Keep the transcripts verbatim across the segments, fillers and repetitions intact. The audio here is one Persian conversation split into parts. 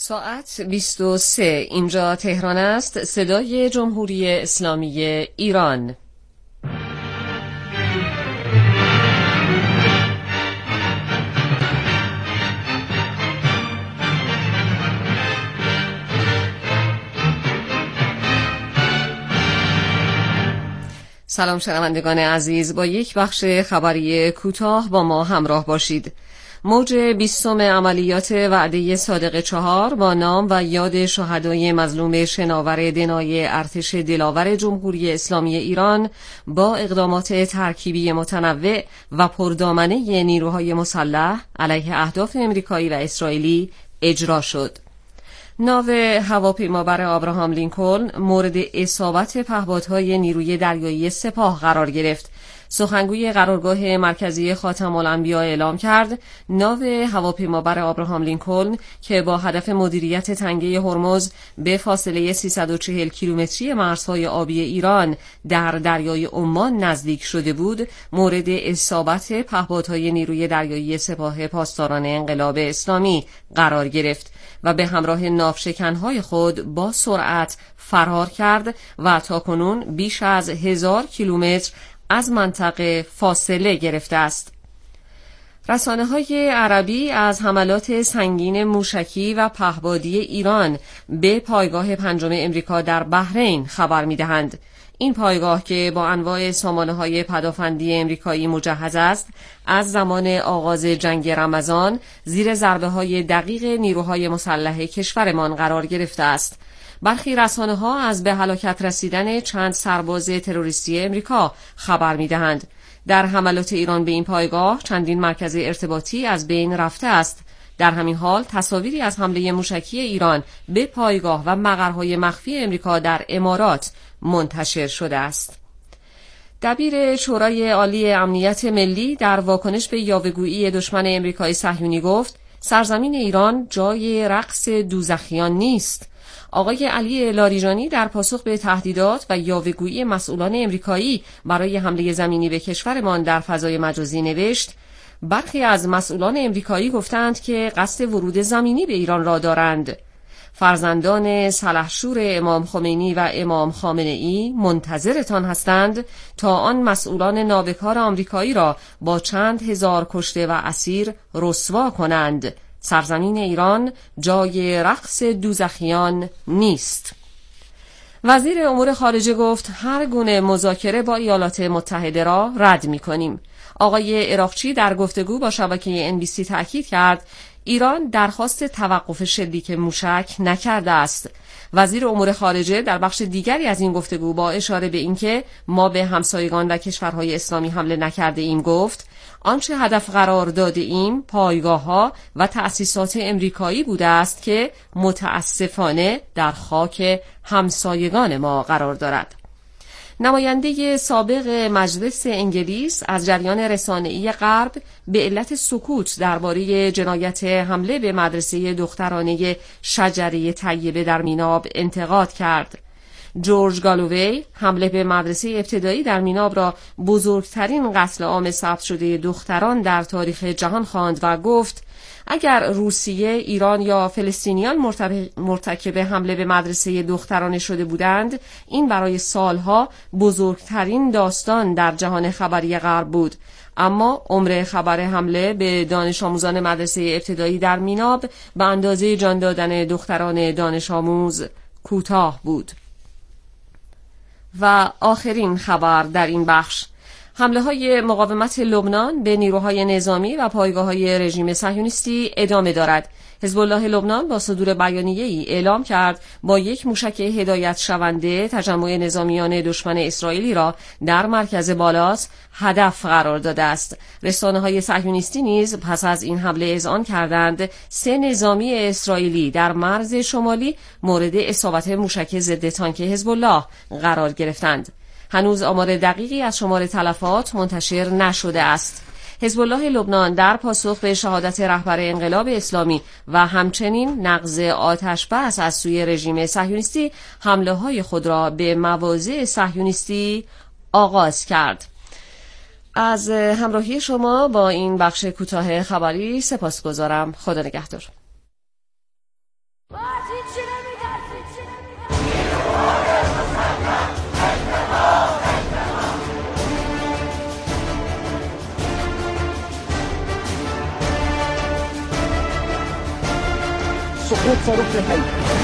ساعت بیست و سه، اینجا تهران است. صدای جمهوری اسلامی ایران. سلام شنوندگان عزیز، با یک بخش خبری کوتاه با ما همراه باشید. موج بیستم عملیات وعده صادق چهار با نام و یاد شهدای مظلوم شناور دنای ارتش دلاور جمهوری اسلامی ایران با اقدامات ترکیبی متنوع و پردامنه نیروهای مسلح علیه اهداف امریکایی و اسرائیلی اجرا شد. ناو هواپیمابر آبراهام لینکلن مورد اصابت پهپادهای نیروی دریایی سپاه قرار گرفت. سخنگوی قرارگاه مرکزی خاتم الانبیا اعلام کرد ناو هواپیمابر آبراهام لینکلن که با هدف مدیریت تنگه هرمز به فاصله سیصد و چهل کیلومتری مرزهای آبی ایران در دریای عمان نزدیک شده بود، مورد اصابت پهپادهای نیروی دریایی سپاه پاسداران انقلاب اسلامی قرار گرفت و به همراه ناوشکنهای خود با سرعت فرار کرد و تاکنون بیش از هزار کیلومتر از منطقه فاصله گرفته است. رسانه‌های عربی از حملات سنگین موشکی و پهپادی ایران به پایگاه پنجم امریکا در بحرین خبر می‌دهند. این پایگاه که با انواع سامانه‌های پدافندی امریکایی مجهز است، از زمان آغاز جنگ رمضان زیر ضربه‌های دقیق نیروهای مسلح کشورمان قرار گرفته است. برخی رسانه‌ها از به هلاکت رسیدن چند سرباز تروریستی امریکا خبر می‌دهند. در حملات ایران به این پایگاه چندین مرکز ارتباطی از بین رفته است. در همین حال تصاویری از حمله موشکی ایران به پایگاه و مقرهای مخفی امریکا در امارات منتشر شده است. دبیر شورای عالی امنیت ملی در واکنش به یاوه‌گویی دشمن امریکایی صهیونی گفت سرزمین ایران جای رقص دوزخیان نیست. آقای علی لاریجانی در پاسخ به تهدیدات و یاوه‌گویی مسئولان امریکایی برای حمله زمینی به کشورمان در فضای مجازی نوشت: برخی از مسئولان امریکایی گفتند که قصد ورود زمینی به ایران را دارند. فرزندان سلحشور امام خمینی و امام خامنه‌ای منتظرتان هستند تا آن مسئولان نابکار آمریکایی را با چند هزار کشته و اسیر رسوا کنند. سرزمین ایران جای رقص دوزخیان نیست. وزیر امور خارجه گفت هر گونه مذاکره با ایالات متحده را رد می‌کنیم. آقای عراقچی در گفتگو با شبکه ان بی سی تأکید کرد ایران درخواست توقف شلیک موشک نکرده است. وزیر امور خارجه در بخش دیگری از این گفتگو با اشاره به اینکه ما به همسایگان و کشورهای اسلامی حمله نکرده ایم گفت آنچه هدف قرار داده ایم پایگاه‌ها و تأسیسات امریکایی بوده است که متاسفانه در خاک همسایگان ما قرار دارد. نماینده سابق مجلس انگلیس از جریان رسانه‌ای غرب به علت سکوت درباره جنایت حمله به مدرسه دخترانه شجره طیبه در میناب انتقاد کرد. جورج گالووی حمله به مدرسه ابتدایی در میناب را بزرگترین قتل عام ثبت شده دختران در تاریخ جهان خواند و گفت اگر روسیه، ایران یا فلسطینیان مرتکب حمله به مدرسه دخترانه شده بودند، این برای سالها بزرگترین داستان در جهان خبری غرب بود. اما عمر خبر حمله به دانش آموزان مدرسه ابتدایی در میناب به اندازه جان دادن دختران دانش آموز کوتاه بود. و آخرین خبر در این بخش، حمله های مقاومت لبنان به نیروهای نظامی و پایگاه های رژیم صهیونیستی ادامه دارد. حزب الله لبنان با صدور بیانیه‌ای اعلام کرد با یک موشک هدایت شونده تجمع نظامیان دشمن اسرائیلی را در مرکز بالات هدف قرار داده است. رسانه‌های صهیونیستی نیز پس از این حمله اذعان کردند سه نظامی اسرائیلی در مرز شمالی مورد اصابت موشک ضد تانک حزب الله قرار گرفتند. هنوز آمار دقیقی از شمار تلفات منتشر نشده است. حزب الله لبنان در پاسخ به شهادت رهبر انقلاب اسلامی و همچنین نقض آتش بس از سوی رژیم صهیونیستی حمله‌های خود را به مواضع صهیونیستی آغاز کرد. از همراهی شما با این بخش کوتاه خبری سپاسگزارم. خدا نگهدار. السقوط صاروخ نهائي.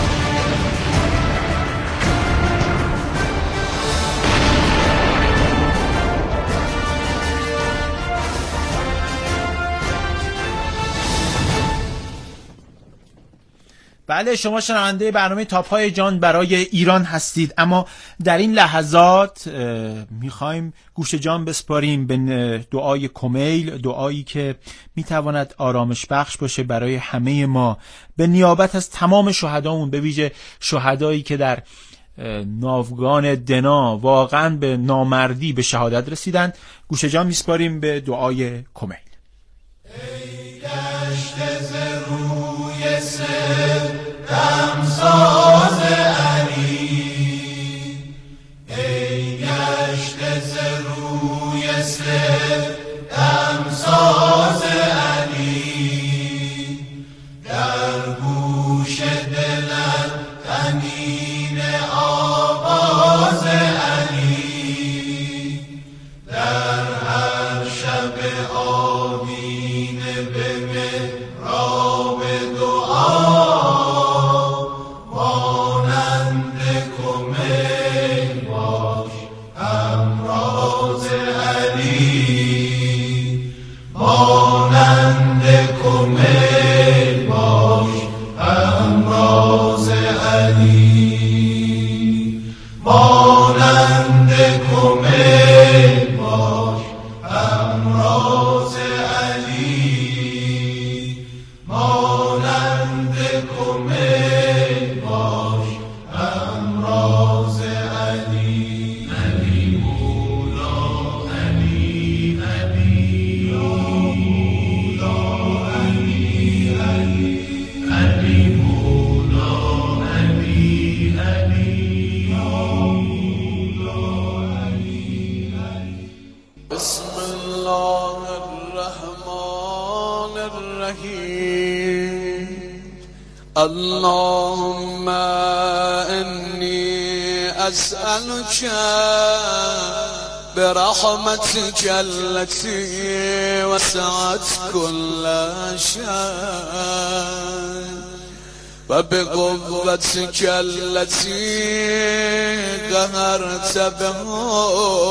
بله، شما شنونده برنامه تاپ‌های جان برای ایران هستید، اما در این لحظات میخوایم گوش جان بسپاریم به دعای کمیل، دعایی که میتواند آرامش بخش باشه برای همه ما به نیابت از تمام شهدامون، به ویژه شهدایی که در ناوگان دنا واقعا به نامردی به شهادت رسیدند. گوش جان میسپاریم به دعای کمیل. ای گشته ز روی سر دمساز علی، ای گشته ز روی سر دمساز علی، در گوش دلت طنین آواز علی، در هر شب آدینه به محراب دعا مانند کمیل باش همراز علی، مانند کمیل باش همراز علی، مانند کمیل باش همراز علی، مانند کمیل باش همراز علی. علی مولا علی علی یا مولا علی علی، علی مولا علی علی یا مولا علی علی. بسم الله الرحمن الرحیم. اللهم انی اسألك برحمتك التي وسعت كل شيء وبقوتك التي قهرت بها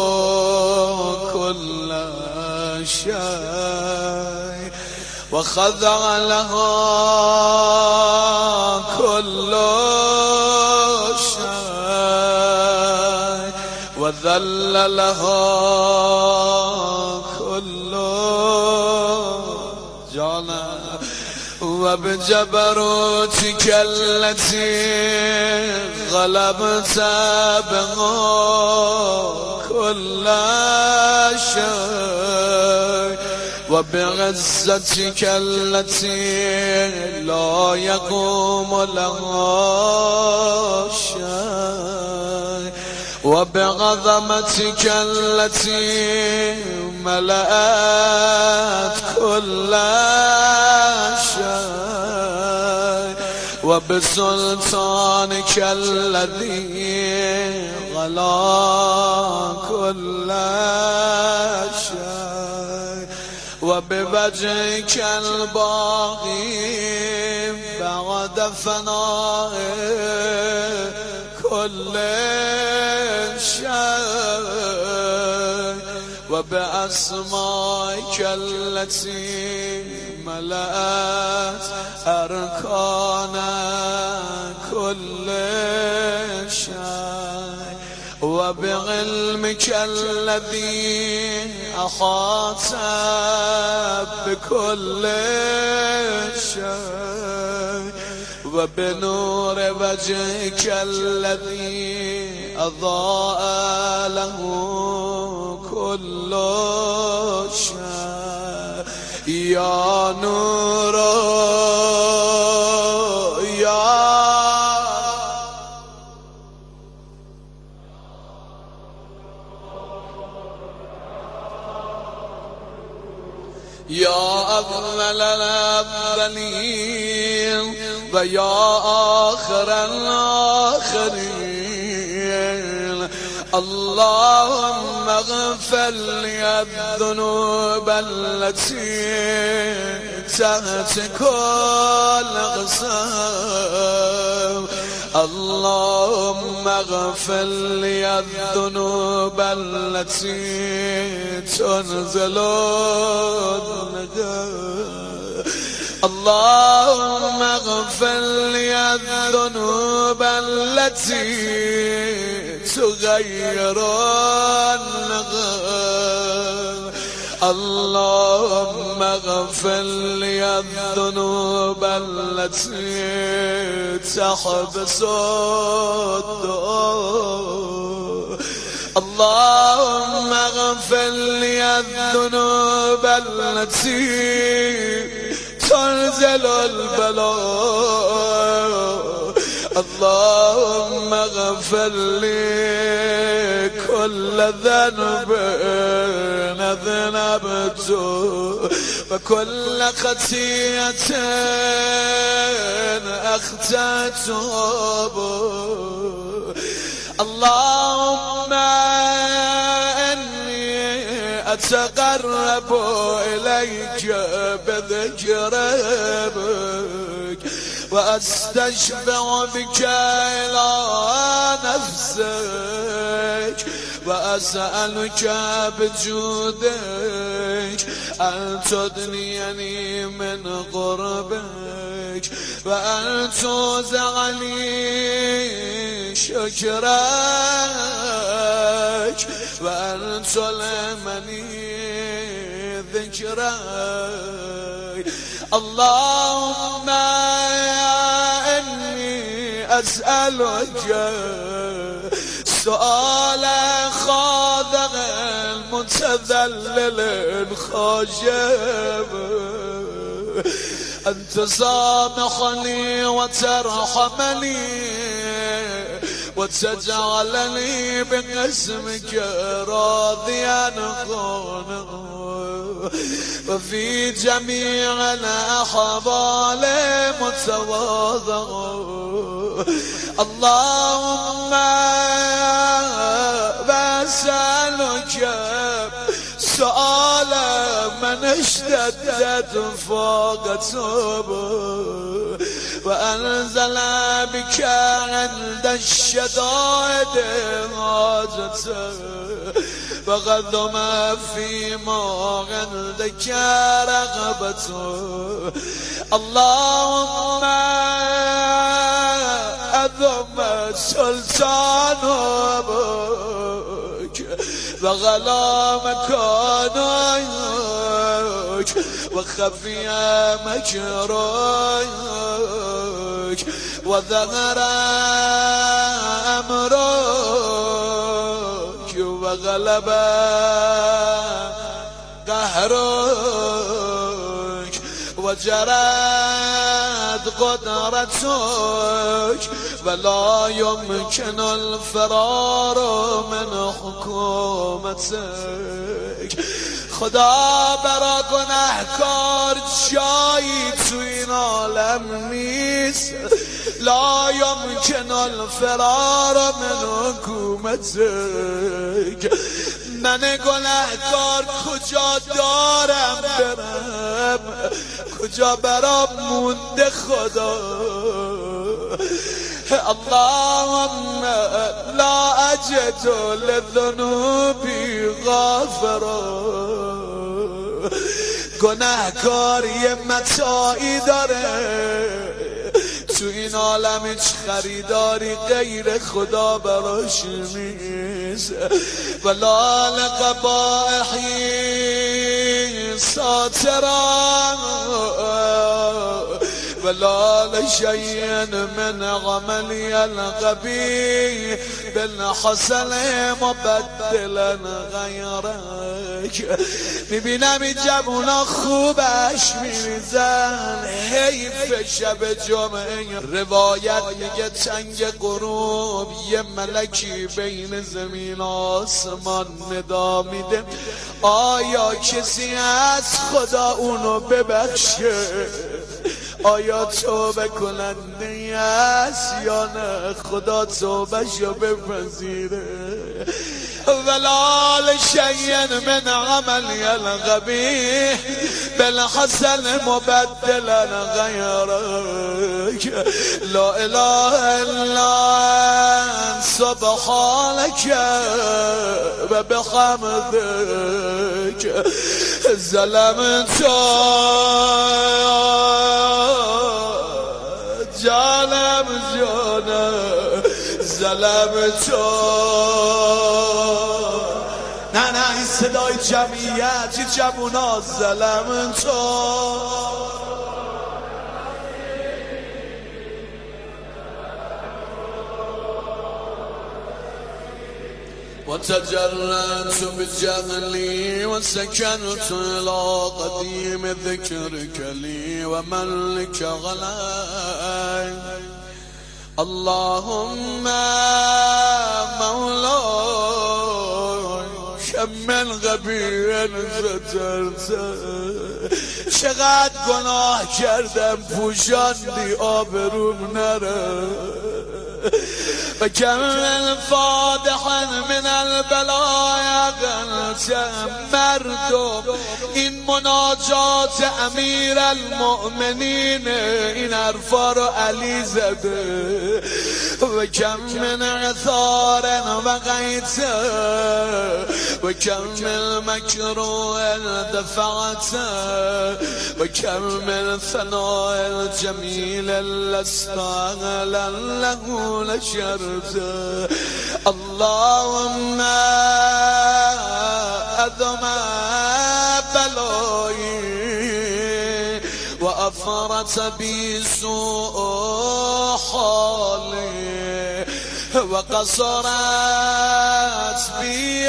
كل شيء وخضع لها كل شيء وذل لها كل جانا وبجبروتك التي غلبت بها كل شيء وبعزتك التي لا يقوم لها شيء وبعظمتك التي ملأت كل شيء وبسلطانك الذي غلا كل شيء وبوجهك الباقي بعد فناء كل شيء وبأسمائك التي ملأت أركان كل شيء وبعلمك الذي أحاط بكل شيء وبنور وجهك الذي أضاء له كل شيء يا نور يا يا أفضل الأفضلين ويا آخر الآخرين اللهم اغفر لي الذنوب التي تحت كل قسم اللهم اغفر لي الذنوب التي تنزل الندم اللهم اغفر لي الذنوب التي تغير النغم اللهم اغفر لي الذنوب التي تحبس الدعاء اللهم اغفر لي الذنوب التي تنزل البلاء اللهم اغفر لي كل ذنب أذنبته وكل خطيئة أخطأته اللهم إني أتقرب إليك بذكرك وأستشفع بك إلى نفسك وأسألك بجودك أن تدنيني من قربك وأن توزعني شكرك وأن تلهمني ذكرك اللهم إني أسألك سؤال خاضع متذلل خاشع أن تسامحني وترحمني وتجعلني باسمك راضيا قانعا وفي جميع الأحوال متواضعا اللهم بسألك سؤال من اشتدت فاقته وأنزل بك عند الشدائد حاجته وغضم فيما عندك رغبته اللهم أذم سلطانك وغلا مكانك وخفي مكرك وظهر أمرك وغلب قهرك وجرت قدرتك ولا يمكن الفرار من حكومتك خدا برا گناهکار جایی تو این عالم نیست لا يمكن الفرار من حکومتک من گناهکار کجا دارم برم کجا برام مونده خدا اللهم لا أجد لذنوبي غافرا گناهکاری متاعی داره تو این عالم هیچ خریداری غیر خدا براش نیست ولا لقبائحی ساترا ولا لشيء من عملي القبيح بالحسن مبدلا غيرك میبینم این جوونا خوبش میریزن حیف شب جمعه روایت میگه چنگ غروب یه ملکی بین زمین آسمان ندا میده آیا کسی از خدا اونو ببخشه آیا توبه کننده است یا نه خدا توبهشو بپذیره ولا لشيء من عملي القبيح بالحسن مبدلا غيرك. لا إله إلا أنت سبحانك وبحمدك ظلمت جانم جانم ظلمت. نه نه این صدای جمعیت این جمعونا ظلمت. وتجرأت بجهلي وسكنت إلى قديم ذكرك لي وملك غلاي. اللهم مولاي كم من غبي سترت. چقدر گناه کردم پوشاندی آبروم نره. و کم من فادحا من البلایا قلتم. مردم این مناجات امیر المؤمنین این حرفا رو علی زده. و کم من عثار و غیت و کم من مکروه دفعت و کم من ثناء الجمیل لستاهلا له لشرت. اللهم أذم بلائي وأفرت بي سوء حالي وقصرت بي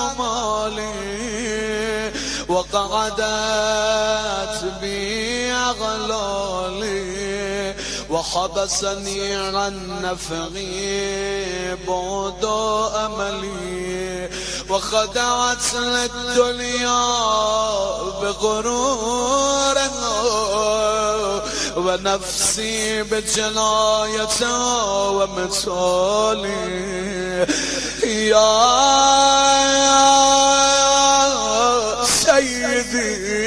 أعمالي وقعدت بي أغلالي وحبسني عن نفعي بعد أملي وخدعت للدنيا بغرورها ونفسي بجنايتها ومثالي. يا سيدي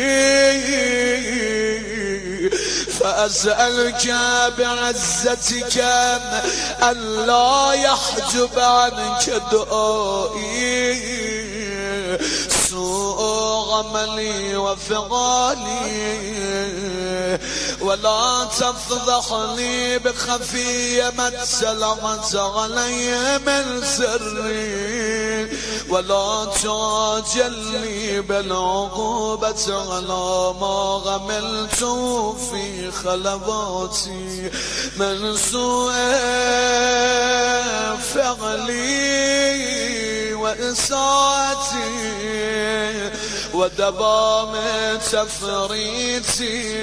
فأسألك بعزتك ألا يحجب عنك دعائي سوء عملي وفعالي ولا تفضحني بخفي ما اتسلعت علي من سري ولا تعجلني بالعقوبة على ما غملت في خلواتي من سوء فعلي وإساءتي ودوام تفريطي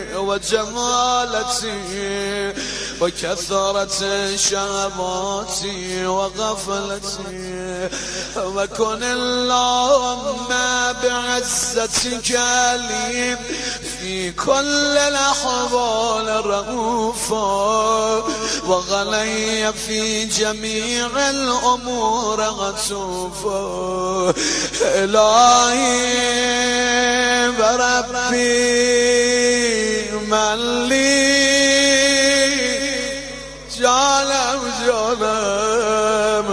وجمالتي وكثرة شهواتي وغفلتي. وكن اللهم بعزتك لي في كل الأحوال رؤوفا وغلي في جميع الأمور غتوفا. إلهي وربي من لي جانم جانم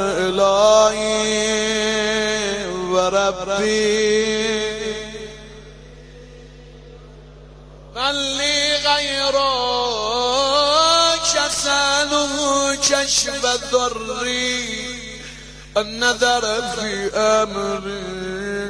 إلهي وربي من لي غيرك أسأله كشف ضري النذر في أمري.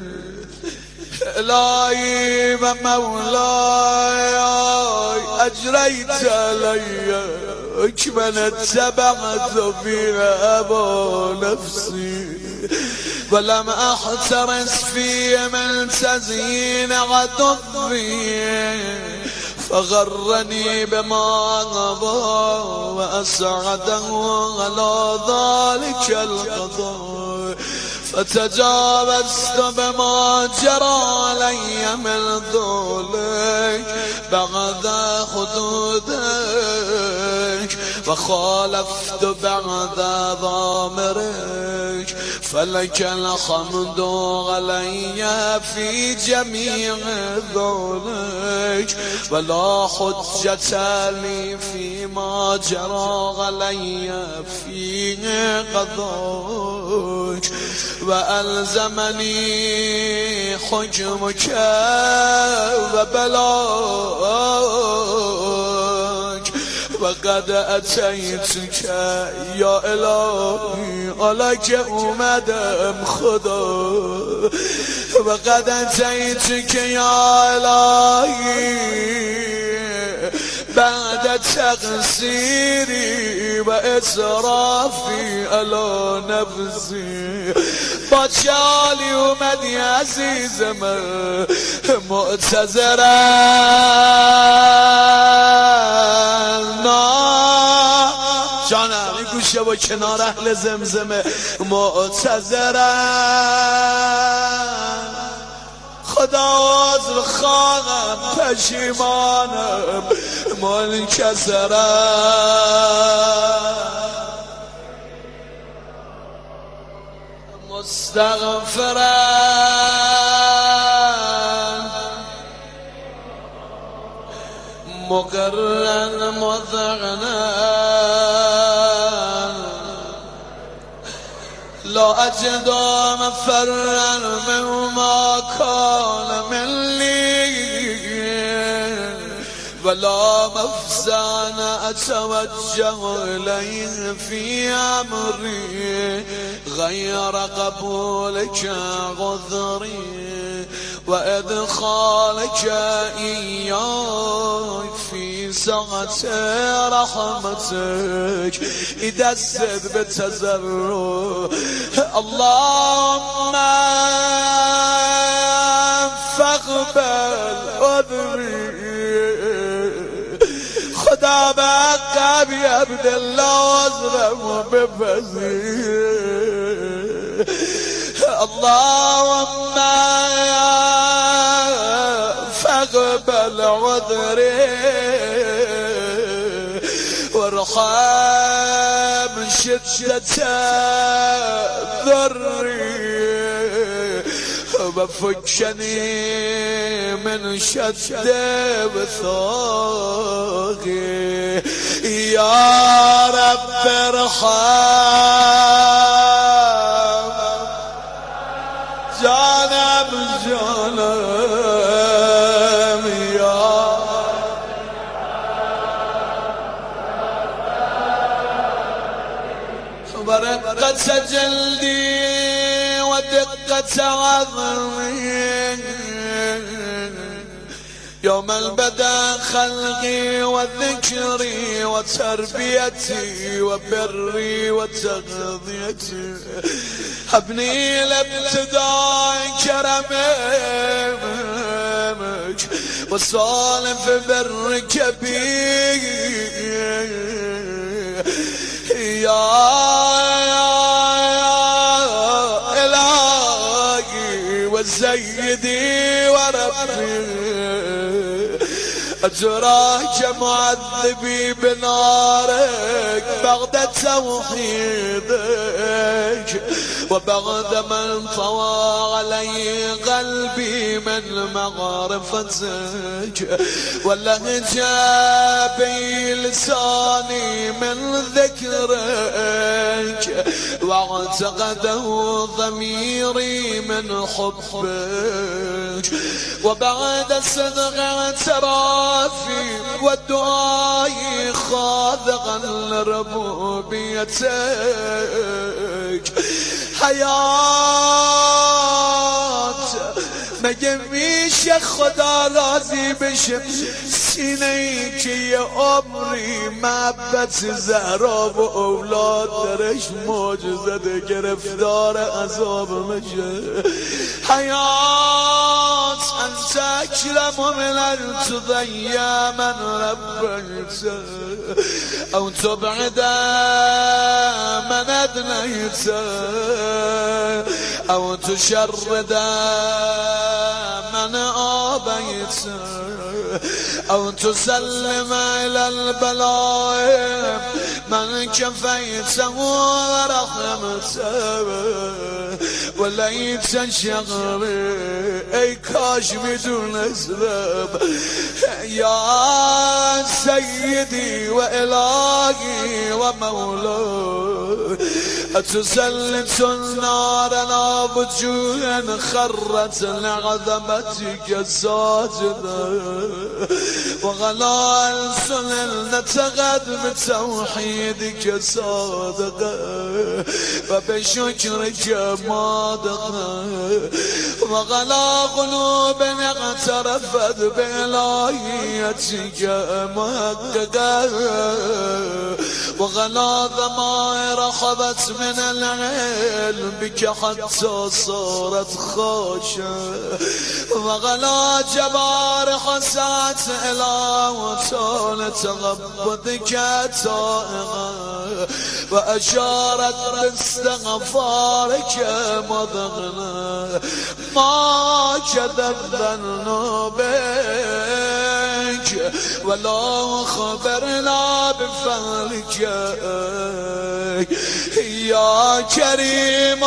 إلهي ومولاي أجريت علي من اتبعت في هوى نفسي ولم أحترس في من تزيين عدوي فغرني بما غضى وأسعده على ذلك القضاء. فتجاوزت بما جرى علي من ذلك بعد حدودك و خالفت بعد ضامرك فلك الحمد علي في جميع ذلك ولا حجة لي فيما جرى علي في قضاك وألزمني حكمك وبلاك وقد أتيتك يا إلهي عليك أمدم خدا وقد أتيتك يا إلهي بعد تقصيري وإسرافي على نفسي باتشالي ومدي عزيز من معتذرا جانم این گوشه با کنار اهل زمزمه معتذرم خدا عذر خانم پشیمانم منکسرم مستغفرم مقرن مذعنم لا أجد مفرا مما كان مني ولا مفزعا أتوجه إليه في أمري غير قبولك عذري وإدخالك إياي في سعة رحمتك إذا السد بتزرع اللهم فاقبل عذري خدا بقى بعبد الله عذرم بپذیر اللهم فاقبل عذري وارحم شدة ضري وفكني من شد وثاقي يا رب ارحم جانم جانم يا برقة جلدي ودقة عظمي يوم البدا خلقي وذكري وتربيتي وبري وتغذيتي هبني لابتداء كرمك وصالف برك بي يا سيدي وربي أجراك معذبي بنارك بعد توحيدك وبعد من طوى علي قلبي من معرفتك ولهجا بي لساني من ذكرك واعتقده ضميري من حبك وبعد صدق اعترافي والدعاء خاضعا لربوبيتك حیات مگه میشه خدا راضی بشه سینه ای که یه عمری محبت زهرا و اولاد درش معجزه گرفتار عذاب میشه حیات انت اکرم من تضیع من ربیت او تبعد من ادنیت او تشرد من آبیت أو تسلم إلى البلاء من كفيته ورحمته وليت شغري أي كاش بدون أسباب يا سيدي وإلهي ومولاي أتسلط النار على وجوه خرت لعظمتك ساجدة وغلا ألسن نتغد بتوحيدك صادقة وبشكرك مادقة وغلا قلوب اعترفت بإلهيتك محققة وغلا ضمائر خبت من العلم بك حتى صارت خاشعة وغلا جبارح سعت إلى وطال تغبطك تائغة وأشارت باستغفارك مضغنا ما كذبنا بك ولا خبرنا بفعلك يا كريم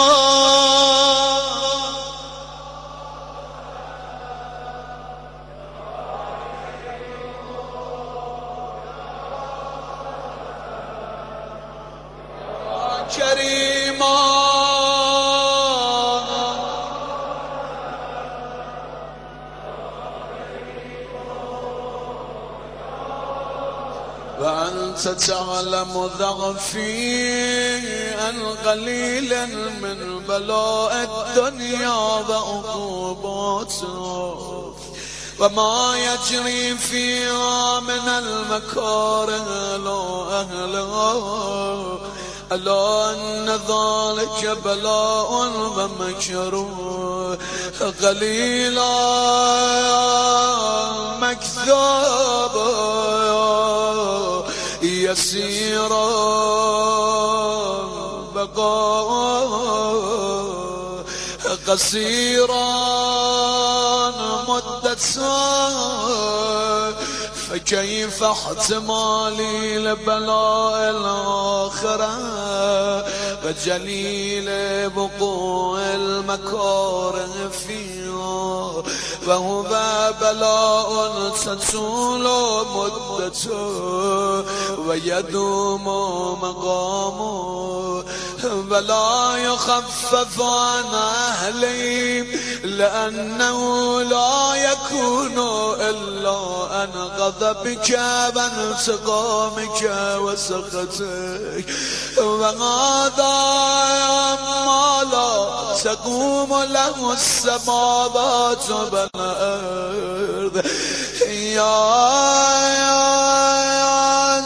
كريم وأنت تعلم ضعفي أن قليلا من بلاء الدنيا وعقوباتها وما يجري فيها من المكاره لا أهلها ألا أن ذلك بلاء ومكروه قليلا مكذوبا يسيرا بقاء قصيرا مدة فكيف احتمالي لبلاء الآخرة وجليل بقوع المكاره فيها وهو بلاء تطول مدته ويدوم مقامه ولا يخفف عن أهلي لأنه لا يكون إلا عن غضبك وانتقامك وسخطك وهذا ما لا تقوم له السماوات والأرض يا يا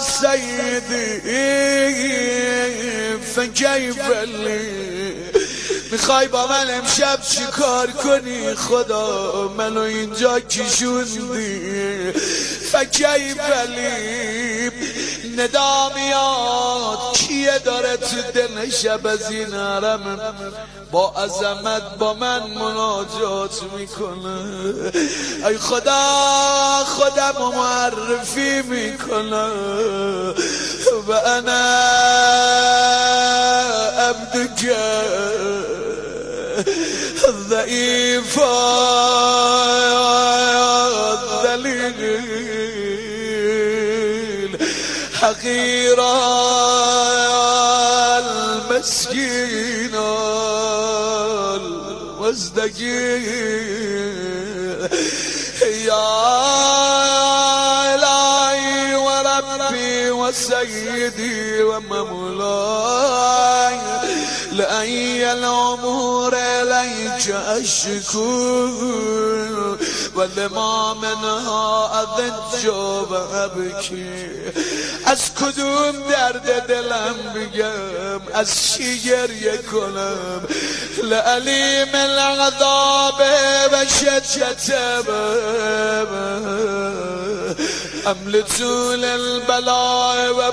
سيدي فكيف لي میخوای با من امشب چی کار کنی خدا منو اینجا کشوندی فکیف لی ندا میاد کیه داره تو دل شب از این حرم با عظمت با من مناجات میکنه ای خدا خودم معرفی میکنه و انا عبدك ضعيف ذليل حقيرا المسكين المزدجيل يا إلهي وربي وسيدي ومولاي لأي الأمور إليك أشكو ولما منها أضج وأبكي از کدوم درد دلم بگم از چی گریه کنم لعلیم العذاب و شدت ام لطول البلاء و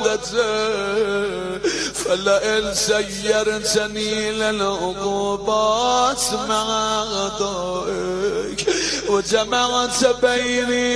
مدته فلئن سيرتني للعقوبات مع أعدائك وجمعت بيني